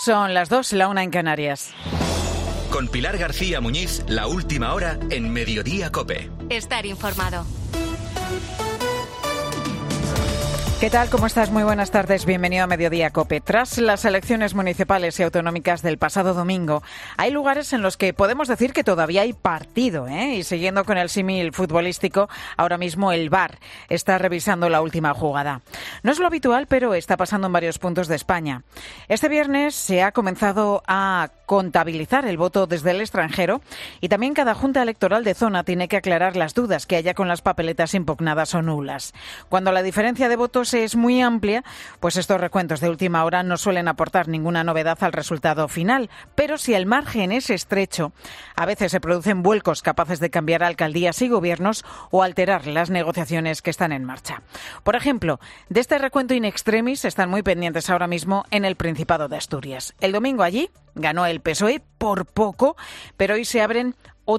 Son las 2, la 1 en Canarias. Con Pilar García Muñiz, la última hora en Mediodía COPE. Estar informado. ¿Qué tal? ¿Cómo estás? Muy buenas tardes. Bienvenido a Mediodía COPE. Tras las elecciones municipales y autonómicas del pasado domingo, hay lugares en los que podemos decir que todavía hay partido, ¿eh? Y siguiendo con el símil futbolístico, ahora mismo el VAR está revisando la última jugada. No es lo habitual, pero está pasando en varios puntos de España. Este viernes se ha comenzado a contabilizar el voto desde el extranjero y también cada junta electoral de zona tiene que aclarar las dudas que haya con las papeletas impugnadas o nulas. Cuando la diferencia de votos es muy amplia, pues estos recuentos de última hora no suelen aportar ninguna novedad al resultado final, pero si el margen es estrecho, a veces se producen vuelcos capaces de cambiar alcaldías y gobiernos o alterar las negociaciones que están en marcha. Por ejemplo, de este recuento in extremis están muy pendientes ahora mismo en el Principado de Asturias. El domingo allí ganó el PSOE por poco, pero hoy se abren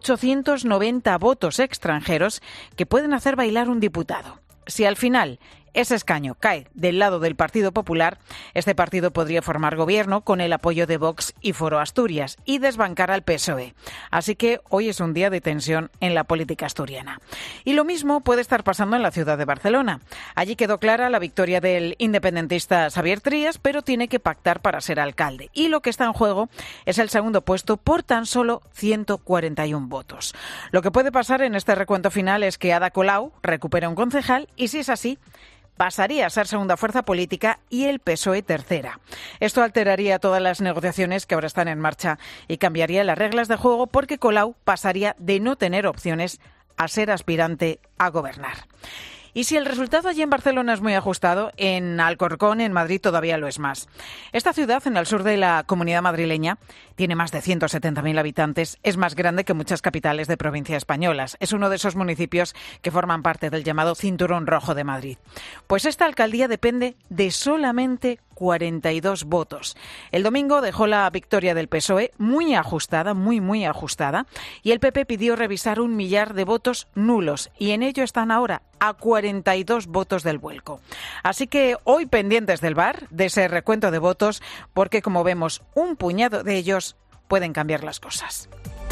890 votos extranjeros que pueden hacer bailar un diputado. Si al final ese escaño cae del lado del Partido Popular, este partido podría formar gobierno con el apoyo de Vox y Foro Asturias y desbancar al PSOE. Así que hoy es un día de tensión en la política asturiana. Y lo mismo puede estar pasando en la ciudad de Barcelona. Allí quedó clara la victoria del independentista Xavier Trias, pero tiene que pactar para ser alcalde. Y lo que está en juego es el segundo puesto por tan solo 141 votos. Lo que puede pasar en este recuento final es que Ada Colau recupere un concejal y, si es así, pasaría a ser segunda fuerza política y el PSOE tercera. Esto alteraría todas las negociaciones que ahora están en marcha y cambiaría las reglas de juego porque Colau pasaría de no tener opciones a ser aspirante a gobernar. Y si el resultado allí en Barcelona es muy ajustado, en Alcorcón, en Madrid, todavía lo es más. Esta ciudad, en el sur de la Comunidad madrileña, tiene más de 170.000 habitantes, es más grande que muchas capitales de provincia españolas. Es uno de esos municipios que forman parte del llamado Cinturón Rojo de Madrid. Pues esta alcaldía depende de solamente 42 votos. El domingo dejó la victoria del PSOE muy ajustada, muy ajustada, y el PP pidió revisar 1 millar de votos nulos, y en ello están ahora a 42 votos del vuelco. Así que hoy pendientes del VAR, de ese recuento de votos, porque como vemos, un puñado de ellos pueden cambiar las cosas.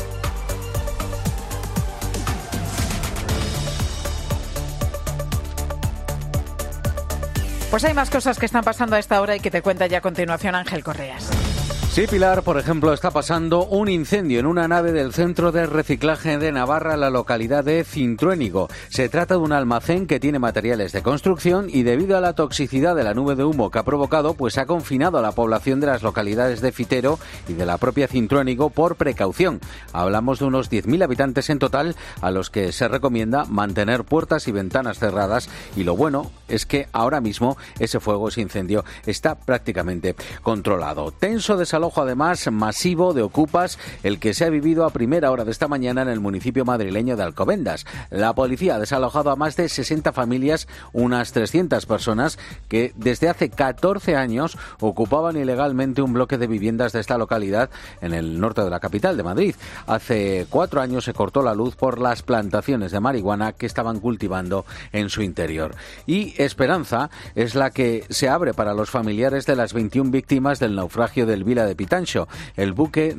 Pues hay más cosas que están pasando a esta hora y que te cuenta ya a continuación Ángel Correas. Sí, Pilar, por ejemplo, está pasando un incendio en una nave del Centro de Reciclaje de Navarra, en la localidad de Cintruénigo. Se trata de un almacén que tiene materiales de construcción y debido a la toxicidad de la nube de humo que ha provocado, pues ha confinado a la población de las localidades de Fitero y de la propia Cintruénigo por precaución. Hablamos de unos 10.000 habitantes en total a los que se recomienda mantener puertas y ventanas cerradas, y lo bueno es que ahora mismo ese fuego, ese incendio, está prácticamente controlado. Tenso desalojo, además, masivo de ocupas, el que se ha vivido a primera hora de esta mañana en el municipio madrileño de Alcobendas. La policía ha desalojado a más de 60 familias, unas 300 personas que desde hace 14 años ocupaban ilegalmente un bloque de viviendas de esta localidad en el norte de la capital de Madrid. Hace 4 años se cortó la luz por las plantaciones de marihuana que estaban cultivando en su interior. Y esperanza es la que se abre para los familiares de las 21 víctimas del naufragio del Vila de Pitancho. El buque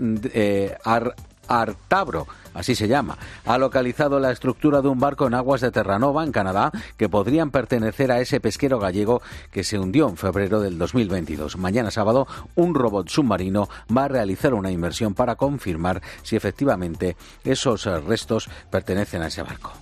Artabro, así se llama, ha localizado la estructura de un barco en aguas de Terranova, en Canadá, que podrían pertenecer a ese pesquero gallego que se hundió en febrero del 2022. Mañana sábado, un robot submarino va a realizar una inmersión para confirmar si efectivamente esos restos pertenecen a ese barco.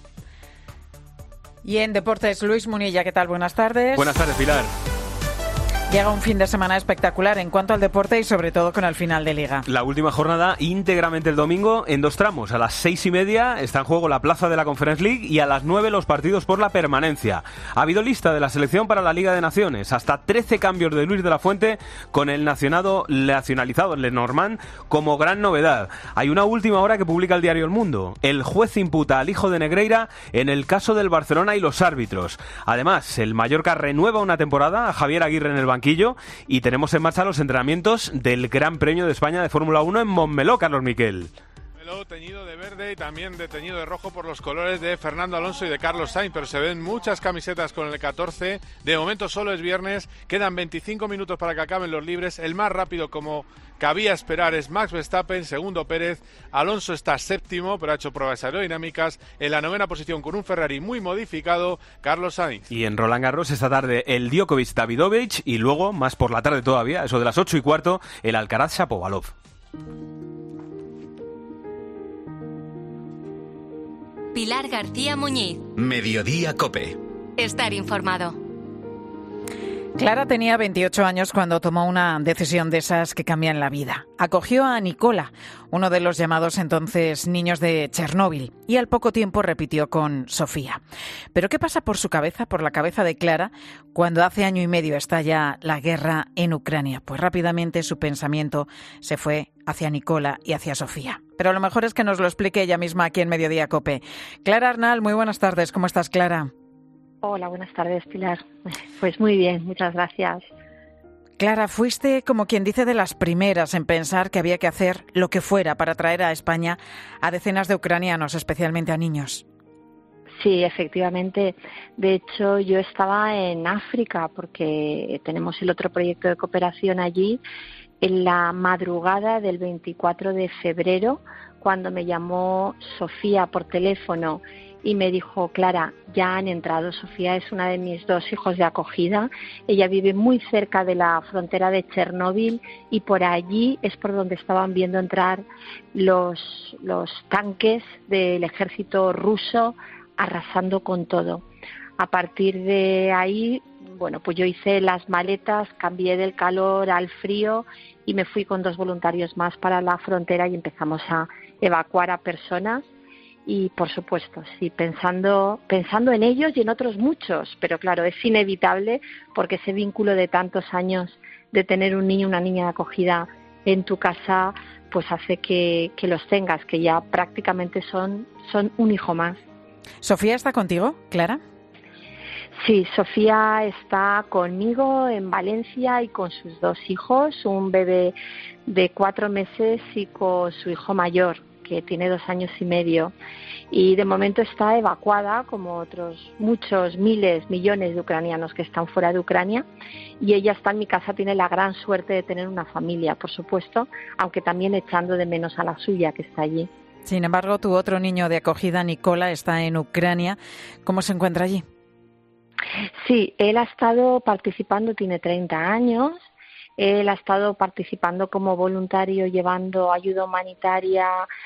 Y en deportes, Luis Munilla, ¿qué tal? Buenas tardes. Buenas tardes, Pilar. Llega un fin de semana espectacular en cuanto al deporte y sobre todo con el final de Liga. La última jornada íntegramente el domingo en 2 tramos. A las 6:30 está en juego la plaza de la Conference League y a las 9 los partidos por la permanencia. Ha habido lista de la selección para la Liga de Naciones. Hasta 13 cambios de Luis de la Fuente con el nacionalizado Lenormand como gran novedad. Hay una última hora que publica el diario El Mundo. El juez imputa al hijo de Negreira en el caso del Barcelona y los árbitros. Además, el Mallorca renueva una temporada a Javier Aguirre en el banquillo y tenemos en marcha los entrenamientos del Gran Premio de España de Fórmula 1 en Montmeló, Carlos Miquel. cielo teñido de verde y también teñido de rojo por los colores de Fernando Alonso y de Carlos Sainz, pero se ven muchas camisetas con el 14. De momento solo es viernes, quedan 25 minutos para que acaben los libres. El más rápido, como cabía esperar, es Max Verstappen, segundo Pérez. Alonso está séptimo, pero ha hecho pruebas aerodinámicas. En la novena posición, con un Ferrari muy modificado, Carlos Sainz. Y en Roland Garros esta tarde el Djokovic Davidovich y luego, más por la tarde todavía, eso de las 8:15, el Alcaraz Shapovalov. Pilar García Muñiz. Mediodía COPE. Estar informado. Clara tenía 28 años cuando tomó una decisión de esas que cambian la vida. Acogió a Nikola, uno de los llamados entonces niños de Chernóbil, y al poco tiempo repitió con Sofía. Pero ¿qué pasa por su cabeza, por la cabeza de Clara, cuando hace año y medio estalla la guerra en Ucrania? Pues rápidamente su pensamiento se fue hacia Nikola y hacia Sofía. Pero lo mejor es que nos lo explique ella misma aquí en Mediodía COPE. Clara Arnal, muy buenas tardes. ¿Cómo estás, Clara? Hola, buenas tardes, Pilar. Pues muy bien, muchas gracias. Clara, fuiste, como quien dice, de las primeras en pensar que había que hacer lo que fuera para traer a España a decenas de ucranianos, especialmente a niños. Sí, efectivamente. De hecho, yo estaba en África porque tenemos el otro proyecto de cooperación allí. En la madrugada del 24 de febrero, cuando me llamó Sofía por teléfono y me dijo: Clara, ya han entrado. Sofía es una de mis 2 hijos de acogida. Ella vive muy cerca de la frontera de Chernóbil y por allí es por donde estaban viendo entrar los tanques del ejército ruso, arrasando con todo. A partir de ahí, bueno, pues yo hice las maletas, cambié del calor al frío y me fui con 2 voluntarios más para la frontera y empezamos a evacuar a personas. Y, por supuesto, sí, pensando en ellos y en otros muchos, pero claro, es inevitable porque ese vínculo de tantos años de tener un niño, una niña de acogida en tu casa, pues hace que los tengas, que ya prácticamente son un hijo más. ¿Sofía está contigo, Clara? Sí, Sofía está conmigo en Valencia y con sus 2 hijos, un bebé de 4 meses y con su hijo mayor, que tiene 2 años y medio, y de momento está evacuada como otros muchos miles, millones de ucranianos que están fuera de Ucrania, y ella está en mi casa, tiene la gran suerte de tener una familia, por supuesto, aunque también echando de menos a la suya, que está allí. Sin embargo, tu otro niño de acogida, Nikola, está en Ucrania. ¿Cómo se encuentra allí? Sí, él ha estado participando, tiene 30 años, él ha estado participando como voluntario, llevando ayuda humanitaria,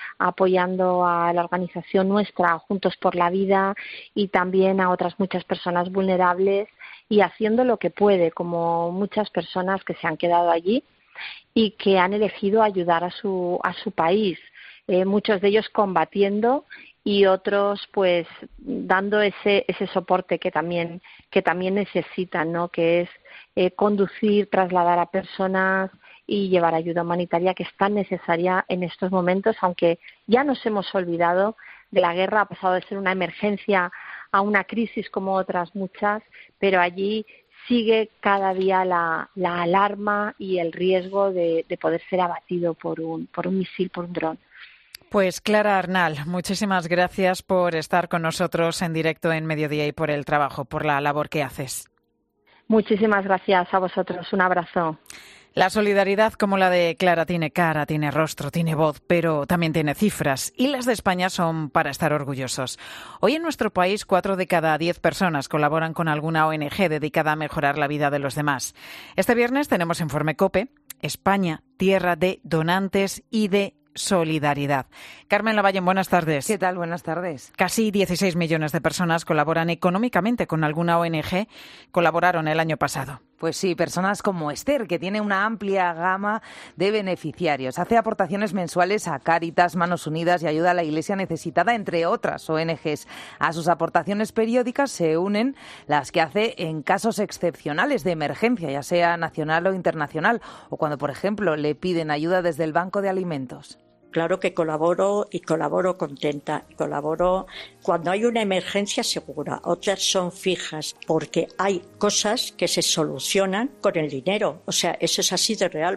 apoyando a la organización nuestra, Juntos por la Vida, y también a otras muchas personas vulnerables, y haciendo lo que puede, como muchas personas que se han quedado allí y que han elegido ayudar a su país, muchos de ellos combatiendo y otros pues dando ese soporte que también necesitan, ¿no? Que es conducir, trasladar a personas y llevar ayuda humanitaria, que es tan necesaria en estos momentos, aunque ya nos hemos olvidado de la guerra, ha pasado de ser una emergencia a una crisis como otras muchas, pero allí sigue cada día la alarma y el riesgo de poder ser abatido por un misil, por un dron. Pues Clara Arnal, muchísimas gracias por estar con nosotros en directo en Mediodía y por el trabajo, por la labor que haces. Muchísimas gracias a vosotros. Un abrazo. La solidaridad como la de Clara tiene cara, tiene rostro, tiene voz, pero también tiene cifras. Y las de España son para estar orgullosos. Hoy en nuestro país, 4 de cada 10 personas colaboran con alguna ONG dedicada a mejorar la vida de los demás. Este viernes tenemos Informe COPE, España, tierra de donantes y de solidaridad. Carmen Lavallen, buenas tardes. ¿Qué tal? Buenas tardes. Casi 16 millones de personas colaboran económicamente con alguna ONG. Colaboraron el año pasado. Pues sí, personas como Esther, que tiene una amplia gama de beneficiarios. Hace aportaciones mensuales a Cáritas, Manos Unidas y ayuda a la Iglesia Necesitada, entre otras ONGs. A sus aportaciones periódicas se unen las que hace en casos excepcionales de emergencia, ya sea nacional o internacional, o cuando, por ejemplo, le piden ayuda desde el Banco de Alimentos. Claro que colaboro y colaboro contenta. Colaboro cuando hay una emergencia segura. Otras son fijas porque hay cosas que se solucionan con el dinero. O sea, eso es así de real.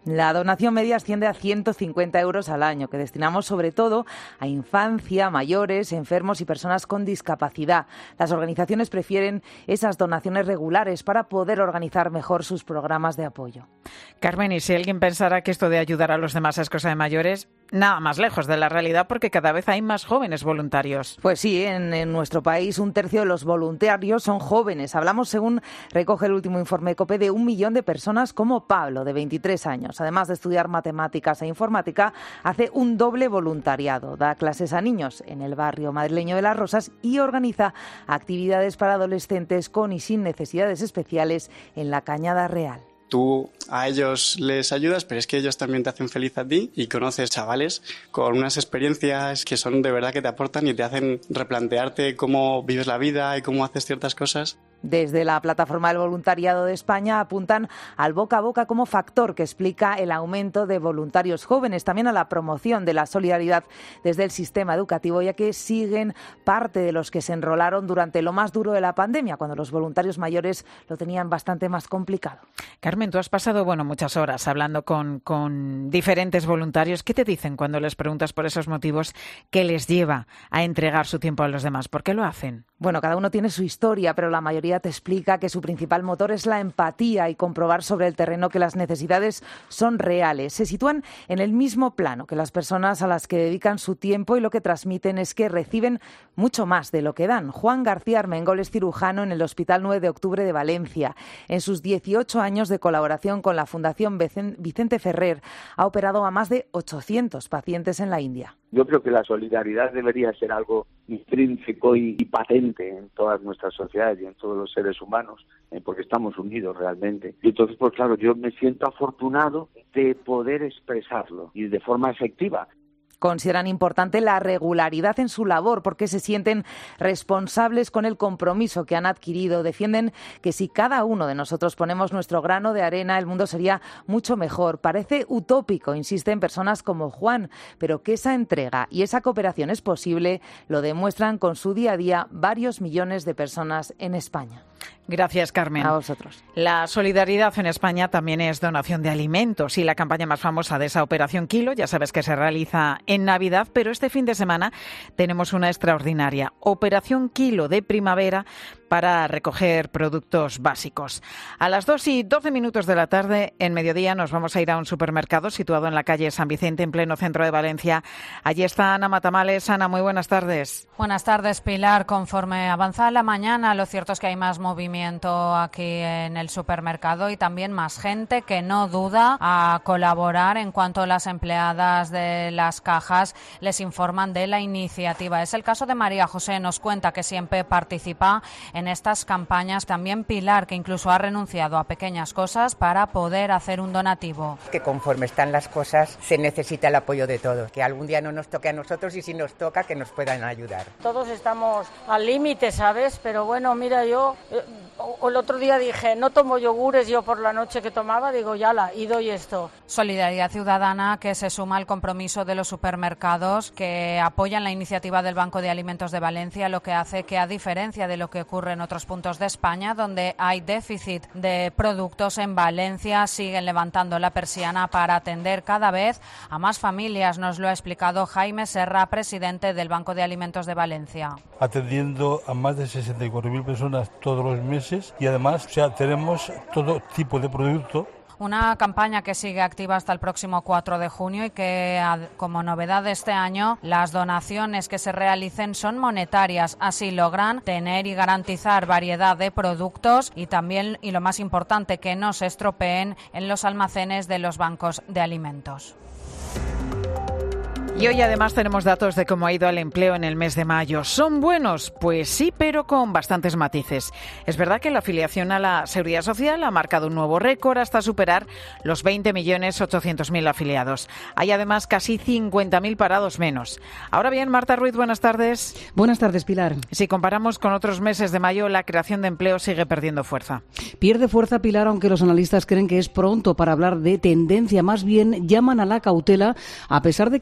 La donación media asciende a 150 euros al año, que destinamos sobre todo a infancia, mayores, enfermos y personas con discapacidad. Las organizaciones prefieren esas donaciones regulares para poder organizar mejor sus programas de apoyo. Carmen, y si alguien pensara que esto de ayudar a los demás es cosa de mayores, nada más lejos de la realidad, porque cada vez hay más jóvenes voluntarios. Pues sí, en nuestro país 1/3 de los voluntarios son jóvenes. Hablamos, según recoge el último informe COPE, de 1 millón de personas como Pablo, de 23 años. Además de estudiar matemáticas e informática, hace un doble voluntariado. Da clases a niños en el barrio madrileño de Las Rosas y organiza actividades para adolescentes con y sin necesidades especiales en la Cañada Real. Tú a ellos les ayudas, pero es que ellos también te hacen feliz a ti y conoces chavales con unas experiencias que son de verdad que te aportan y te hacen replantearte cómo vives la vida y cómo haces ciertas cosas. Desde la Plataforma del Voluntariado de España apuntan al boca a boca como factor que explica el aumento de voluntarios jóvenes, también a la promoción de la solidaridad desde el sistema educativo, ya que siguen parte de los que se enrolaron durante lo más duro de la pandemia, cuando los voluntarios mayores lo tenían bastante más complicado. Carmen, tú has pasado muchas horas hablando con diferentes voluntarios. ¿Qué te dicen cuando les preguntas por esos motivos que les lleva a entregar su tiempo a los demás? ¿Por qué lo hacen? Bueno, cada uno tiene su historia, pero la mayoría te explica que su principal motor es la empatía y comprobar sobre el terreno que las necesidades son reales. Se sitúan en el mismo plano que las personas a las que dedican su tiempo y lo que transmiten es que reciben mucho más de lo que dan. Juan García Armengol es cirujano en el Hospital 9 de Octubre de Valencia. En sus 18 años de colaboración con la Fundación Vicente Ferrer, ha operado a más de 800 pacientes en la India. Yo creo que la solidaridad debería ser algo intrínseco y patente en todas nuestras sociedades y en todos los seres humanos, porque estamos unidos realmente. Y entonces, pues claro, yo me siento afortunado de poder expresarlo y de forma efectiva. Consideran importante la regularidad en su labor porque se sienten responsables con el compromiso que han adquirido. Defienden que si cada uno de nosotros ponemos nuestro grano de arena, el mundo sería mucho mejor. Parece utópico, insisten personas como Juan, pero que esa entrega y esa cooperación es posible lo demuestran con su día a día varios millones de personas en España. Gracias, Carmen. A vosotros. La solidaridad en España también es donación de alimentos y la campaña más famosa de esa Operación Kilo, ya sabes que se realiza en Navidad, pero este fin de semana tenemos una extraordinaria, Operación Kilo de primavera para recoger productos básicos. A las 2:12 de la tarde, en mediodía, nos vamos a ir a un supermercado situado en la calle San Vicente, en pleno centro de Valencia. Allí está Ana Matamales. Ana, muy buenas tardes. Buenas tardes, Pilar. Conforme avanza la mañana, lo cierto es que hay más movimiento aquí en el supermercado y también más gente que no duda a colaborar en cuanto las empleadas de las cajas les informan de la iniciativa. Es el caso de María José, nos cuenta que siempre participa en estas campañas. También Pilar, que incluso ha renunciado a pequeñas cosas para poder hacer un donativo. Que conforme están las cosas se necesita el apoyo de todos, que algún día no nos toque a nosotros y si nos toca que nos puedan ayudar. Todos estamos al límite, ¿sabes? Pero bueno, mira, yo el otro día dije, no tomo yogures, yo por la noche que tomaba, digo, yala, y doy esto. Solidaridad ciudadana que se suma al compromiso de los supermercados que apoyan la iniciativa del Banco de Alimentos de Valencia, lo que hace que, a diferencia de lo que ocurre en otros puntos de España, donde hay déficit de productos, en Valencia siguen levantando la persiana para atender cada vez a más familias. Nos lo ha explicado Jaime Serra, presidente del Banco de Alimentos de Valencia. Atendiendo a más de 64.000 personas todos los meses y además, tenemos todo tipo de producto. Una campaña que sigue activa hasta el próximo 4 de junio y que, como novedad de este año, las donaciones que se realicen son monetarias. Así logran tener y garantizar variedad de productos y también, y lo más importante, que no se estropeen en los almacenes de los bancos de alimentos. Y hoy además tenemos datos de cómo ha ido el empleo en el mes de mayo. ¿Son buenos? Pues sí, pero con bastantes matices. Es verdad que la afiliación a la Seguridad Social ha marcado un nuevo récord hasta superar los 20.800.000 afiliados. Hay además casi 50.000 parados menos. Ahora bien, Marta Ruiz, buenas tardes. Buenas tardes, Pilar. Si comparamos con otros meses de mayo, la creación de empleo sigue perdiendo fuerza. Pierde fuerza, Pilar, aunque los analistas creen que es pronto para hablar de tendencia. Más bien llaman a la cautela, a pesar de que sin duda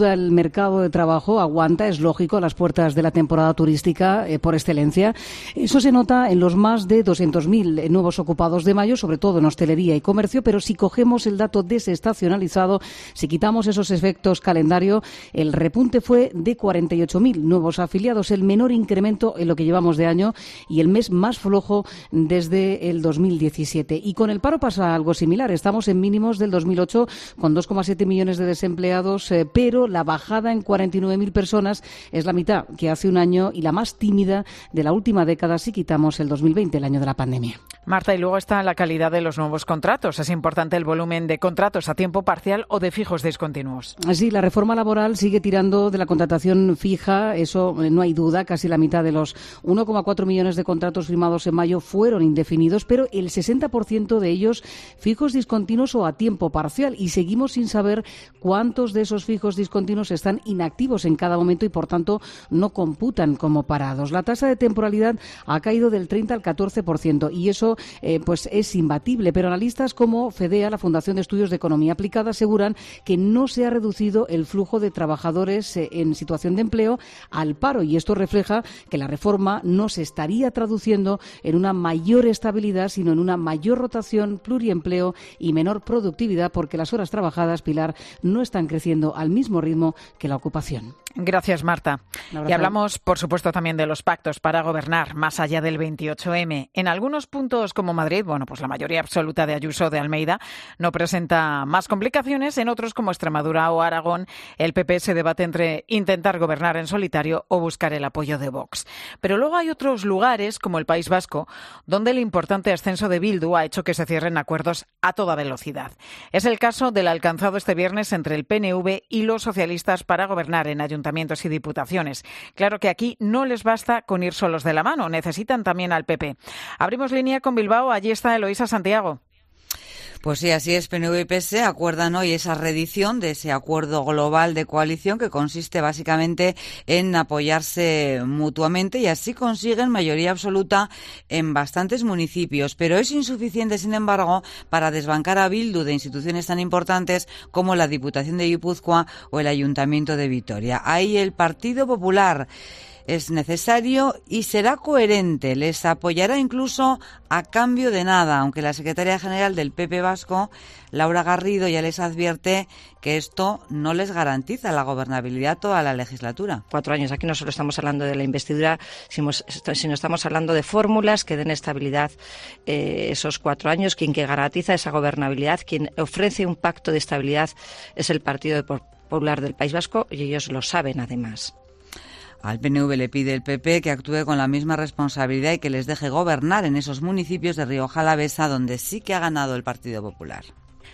duda el mercado de trabajo aguanta, es lógico, a las puertas de la temporada turística por excelencia. Eso se nota en los más de 200.000 nuevos ocupados de mayo, sobre todo en hostelería y comercio, pero si cogemos el dato desestacionalizado, si quitamos esos efectos calendario, el repunte fue de 48.000 nuevos afiliados, el menor incremento en lo que llevamos de año y el mes más flojo desde el 2017. Y con el paro pasa algo similar. Estamos en mínimos del 2008 con 2,7 millones de desempleados, pero la bajada en 49.000 personas es la mitad que hace un año y la más tímida de la última década si quitamos el 2020, el año de la pandemia. Marta, y luego está la calidad de los nuevos contratos. Es importante el volumen de contratos a tiempo parcial o de fijos discontinuos. Sí, la reforma laboral sigue tirando de la contratación fija, eso no hay duda. Casi la mitad de los 1,4 millones de contratos firmados en mayo fueron indefinidos, pero el 60% de ellos fijos discontinuos o a tiempo parcial. Y seguimos sin saber cuántos de esos fijos discontinuos están inactivos en cada momento y, por tanto, no computan como parados. La tasa de temporalidad ha caído del 30 al 14% y eso pues es imbatible, pero analistas como FEDEA, la Fundación de Estudios de Economía Aplicada, aseguran que no se ha reducido el flujo de trabajadores en situación de empleo al paro, y esto refleja que la reforma no se estaría traduciendo en una mayor estabilidad, sino en una mayor rotación, pluriempleo y menor productividad, porque las horas trabajadas, Pilar, no están creciendo al mismo ritmo que la ocupación. Gracias, Marta. Y hablamos, por supuesto, también de los pactos para gobernar más allá del 28M. En algunos puntos, como Madrid, bueno, pues la mayoría absoluta de Ayuso de Almeida no presenta más complicaciones. En otros, como Extremadura o Aragón, el PP se debate entre intentar gobernar en solitario o buscar el apoyo de Vox. Pero luego hay otros lugares, como el País Vasco, donde el importante ascenso de Bildu ha hecho que se cierren acuerdos a toda velocidad. Es el caso del alcanzado este viernes entre el PNV y los socialistas para gobernar en ayuntamientos y diputaciones. Claro que aquí no les basta con ir solos de la mano, necesitan también al PP. Abrimos línea con Bilbao, allí está Eloísa Santiago. Pues sí, así es. PNV y PS acuerdan hoy esa reedición de ese acuerdo global de coalición que consiste básicamente en apoyarse mutuamente y así consiguen mayoría absoluta en bastantes municipios. Pero es insuficiente, sin embargo, para desbancar a Bildu de instituciones tan importantes como la Diputación de Guipúzcoa o el Ayuntamiento de Vitoria. Ahí el Partido Popular es necesario y será coherente. Les apoyará incluso a cambio de nada, aunque la secretaria general del PP vasco, Laura Garrido, ya les advierte que esto no les garantiza la gobernabilidad toda la legislatura. 4 años. Aquí no solo estamos hablando de la investidura, sino estamos hablando de fórmulas que den estabilidad esos 4 años. Quien que garantiza esa gobernabilidad, quien ofrece un pacto de estabilidad es el Partido Popular del País Vasco y ellos lo saben además. Al PNV le pide el PP que actúe con la misma responsabilidad y que les deje gobernar en esos municipios de Rioja Alavesa donde sí que ha ganado el Partido Popular.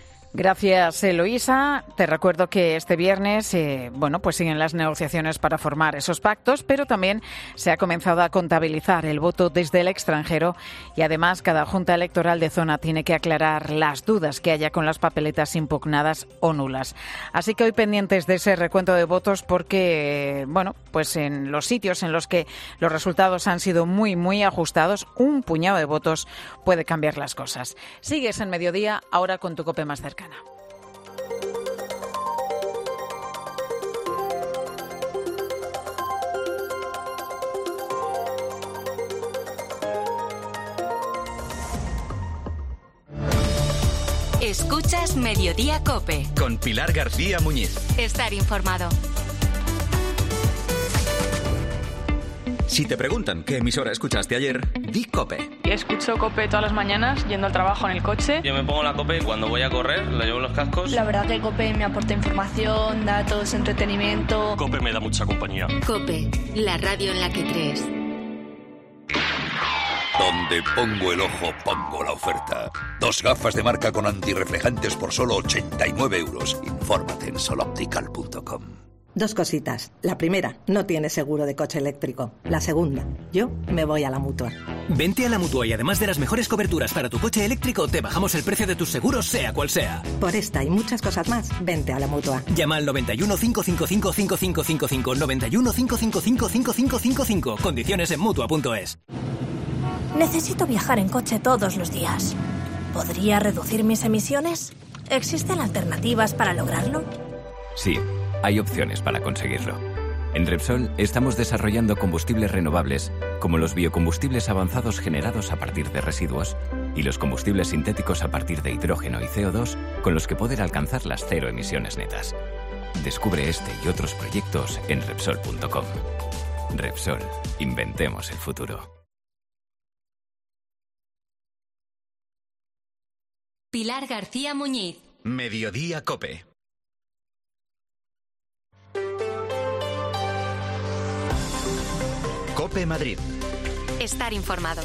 Gracias, Eloísa. Te recuerdo que este viernes, pues siguen las negociaciones para formar esos pactos, pero también se ha comenzado a contabilizar el voto desde el extranjero y además cada junta electoral de zona tiene que aclarar las dudas que haya con las papeletas impugnadas o nulas. Así que hoy pendientes de ese recuento de votos porque, pues en los sitios en los que los resultados han sido muy, muy ajustados, un puñado de votos puede cambiar las cosas. Sigues en Mediodía, ahora con tu COPE más cercana. Escuchas Mediodía COPE. Con Pilar García Muñiz. Estar informado. Si te preguntan qué emisora escuchaste ayer, di COPE. Escucho COPE todas las mañanas yendo al trabajo en el coche. Yo me pongo la COPE cuando voy a correr, le llevo los cascos. La verdad que COPE me aporta información, datos, entretenimiento. COPE me da mucha compañía. COPE, la radio en la que crees. Donde pongo el ojo, pongo la oferta. 2 gafas de marca con antirreflejantes por solo 89 euros. Infórmate en soloptical.com. 2 cositas. La primera, no tienes seguro de coche eléctrico. La segunda, yo me voy a la Mutua. Vente a la Mutua y además de las mejores coberturas para tu coche eléctrico, te bajamos el precio de tus seguros, sea cual sea. Por esta y muchas cosas más, vente a la Mutua. Llama al 91 555 5555, 91 555 5555. Condiciones en Mutua.es. Necesito viajar en coche todos los días. ¿Podría reducir mis emisiones? ¿Existen alternativas para lograrlo? Sí. hay opciones para conseguirlo. En Repsol estamos desarrollando combustibles renovables, como los biocombustibles avanzados generados a partir de residuos y los combustibles sintéticos a partir de hidrógeno y CO2, con los que poder alcanzar las cero emisiones netas. Descubre este y otros proyectos en Repsol.com. Repsol, inventemos el futuro. Pilar García Muñiz. Mediodía COPE. COPE Madrid. Estar informado.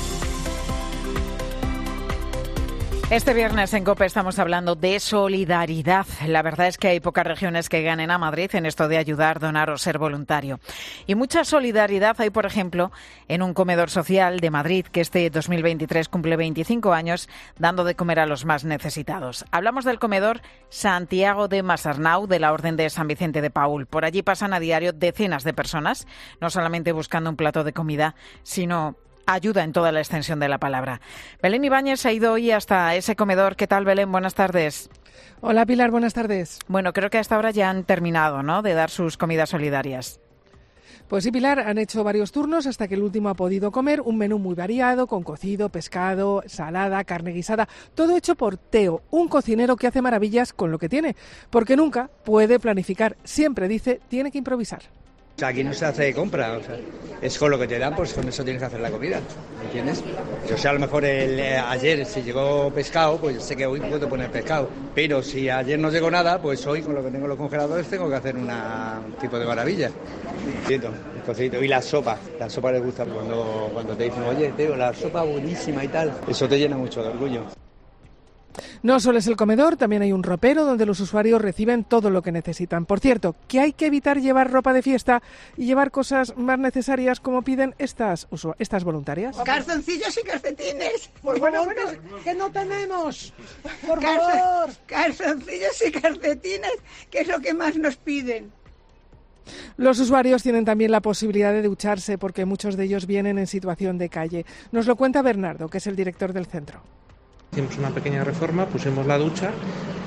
Este viernes en COPE estamos hablando de solidaridad. La verdad es que hay pocas regiones que ganen a Madrid en esto de ayudar, donar o ser voluntario. Y mucha solidaridad hay, por ejemplo, en un comedor social de Madrid que este 2023 cumple 25 años dando de comer a los más necesitados. Hablamos del comedor Santiago de Masarnau de la Orden de San Vicente de Paúl. Por allí pasan a diario decenas de personas, no solamente buscando un plato de comida, sino ayuda en toda la extensión de la palabra. Belén Ibáñez ha ido hoy hasta ese comedor. ¿Qué tal, Belén? Buenas tardes. Hola, Pilar. Buenas tardes. Bueno, creo que hasta ahora ya han terminado, ¿no?, de dar sus comidas solidarias. Pues sí, Pilar, han hecho varios turnos hasta que el último ha podido comer un menú muy variado, con cocido, pescado, salada, carne guisada, todo hecho por Teo, un cocinero que hace maravillas con lo que tiene, porque nunca puede planificar, siempre dice, tiene que improvisar. Aquí no se hace compra, o sea, es con lo que te dan, pues con eso tienes que hacer la comida, ¿entiendes? O sea, a lo mejor ayer si llegó pescado, pues sé que hoy puedo poner pescado, pero si ayer no llegó nada, pues hoy con lo que tengo en los congeladores tengo que hacer un tipo de maravilla. Un cosito. Y la sopa les gusta cuando te dicen, oye, Teo, la sopa buenísima y tal, eso te llena mucho de orgullo. No solo es el comedor, también hay un ropero donde los usuarios reciben todo lo que necesitan. Por cierto, que hay que evitar llevar ropa de fiesta y llevar cosas más necesarias como piden estas voluntarias. Calzoncillos y calcetines. Pues bueno, que no tenemos. Por favor. Calzoncillos y calcetines, que es lo que más nos piden. Los usuarios tienen también la posibilidad de ducharse porque muchos de ellos vienen en situación de calle. Nos lo cuenta Bernardo, que es el director del centro. Hicimos una pequeña reforma, pusimos la ducha